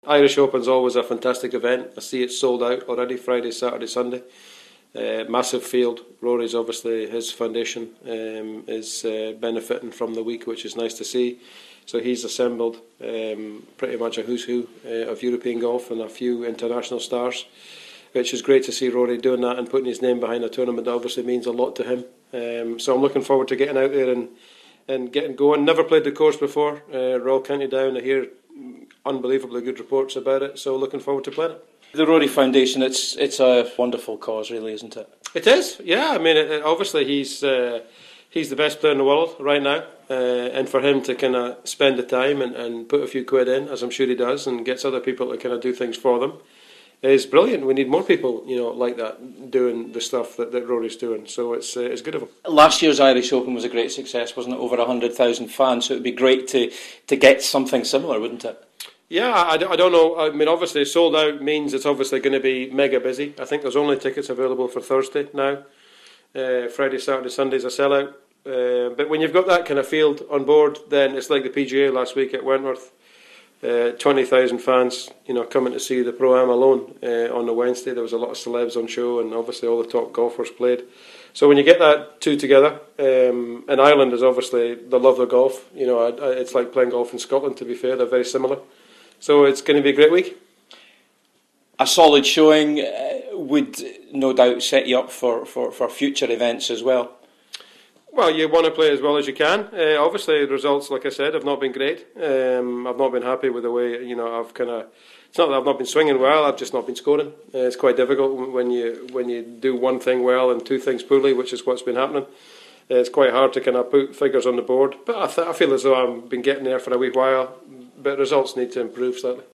Irish Open's always a fantastic event. I see it sold out already, Friday, Saturday, Sunday. Massive field. Rory's obviously, his foundation is benefiting from the week, which is nice to see. So he's assembled pretty much a who's who of European golf and a few international stars, which is great to see Rory doing that and putting his name behind a tournament that obviously means a lot to him. So I'm looking forward to getting out there and getting going. Never played the course before. Royal County Down, I hear unbelievably good reports about it, so looking forward to playing it. The Rory Foundation, it's a wonderful cause, really, isn't it? It is, yeah. I mean, obviously he's the best player in the world right now, and for him to kind of spend the time and put a few quid in, as I'm sure he does, and gets other people to kind of do things for them, is brilliant. We need more people, like that, doing the stuff that Rory's doing. So it's good of him. Last year's Irish Open was a great success, wasn't it? Over 100,000 fans. So it would be great to get something similar, wouldn't it? Yeah, I don't know. I mean, obviously, sold out means it's obviously going to be mega busy. I think there's only tickets available for Thursday now. Friday, Saturday, Sunday's a sellout. But when you've got that kind of field on board, then it's like the PGA last week at Wentworth. 20,000 fans, coming to see the Pro-Am alone on the Wednesday. There was a lot of celebs on show, and obviously all the top golfers played. So when you get that two together, and Ireland is obviously, they love their golf. It's like playing golf in Scotland, to be fair. They're very similar. So it's going to be a great week. A solid showing would no doubt set you up for future events as well. Well, you want to play as well as you can. Obviously, the results, like I said, have not been great. I've not been happy with the way, I've kind of... It's not that I've not been swinging well, I've just not been scoring. It's quite difficult when you do one thing well and two things poorly, which is what's been happening. It's quite hard to kind of put figures on the board. But I feel as though I've been getting there for a wee while. But results need to improve slightly.